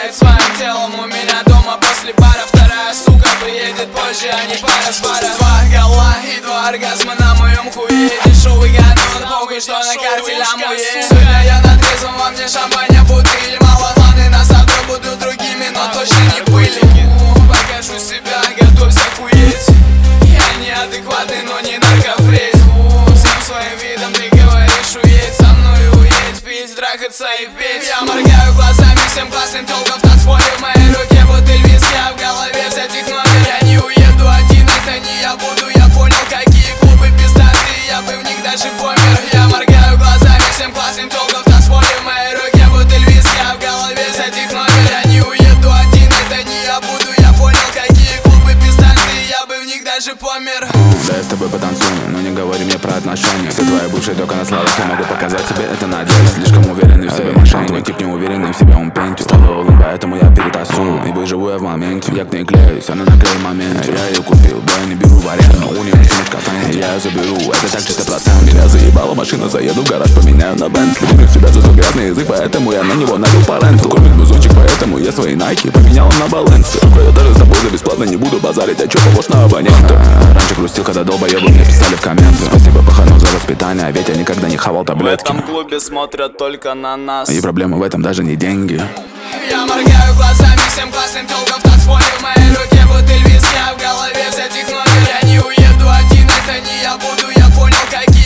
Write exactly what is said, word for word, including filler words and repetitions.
управляет своим телом. У меня дома после бара вторая сука приедет позже, а не пара с бара. Два гола и два оргазма на моем хуе. Дешевый гадон, похуй, что на карте ляму есть. Сегодня я на трезвом, во мне шампаня бутыль. Мало планы на завтра будут другими, но точно не пыли. Покажу себя, готовься хуеть. Я неадекватный, но не наркофрейз. Всем своим видом ты говоришь уедь. Со мной уедь, пить, трахаться и петь. Я моргаю глазами всем классным толком в танцполе. В моей руке бутыль виски, а в голове взять их номер. Я не уеду один, это не я буду. Я понял, какие клубы пиздатые, я бы в них даже помер. Я моргаю глазами всем классным толком в танцполе. В моей руке бутыль виски, а в голове взять их номер. Я не уеду один, это не я буду. Я понял, какие клубы пиздатые, я бы в них даже помер. Да я с тобой потанцую, но не говори мне про отношения. Все твои бывшие только на словах, я могу показать тебе это на деле. Слишком уверенный в себе мошенник, твой тип не уверенный в себе, он пентю. Стала улыб, поэтому я перетасую и выживу я в моменте. Я к ней клеюсь, она наклеит момент. Я ее купил, да я не беру в аренду, но у нее сумочка фэнти. Я ее заберу, это так чисто процент. Меня заебала машина, заеду в гараж, поменяю на Бентли. Люблю себя за свой грязный язык, поэтому я на него налил по ренту. Кормит бузочек, поэтому я свои найки поменял на баланс. Сука, я даже с тобой за бесплатно не буду базарить, а чё похож на абонента? Раньше грустил, когда долбоёбы мне писали в комменты. Спасибо пахану за воспитание, ведь я никогда не хавал таблетки. В этом клубе смотрят только на нас. И проблема в этом даже не деньги. Я моргаю глазами всем классным толком в танцполе. В моей руке бутыль виски, а в голове взять их номер. Я не уеду один, это не я буду. Я понял, какие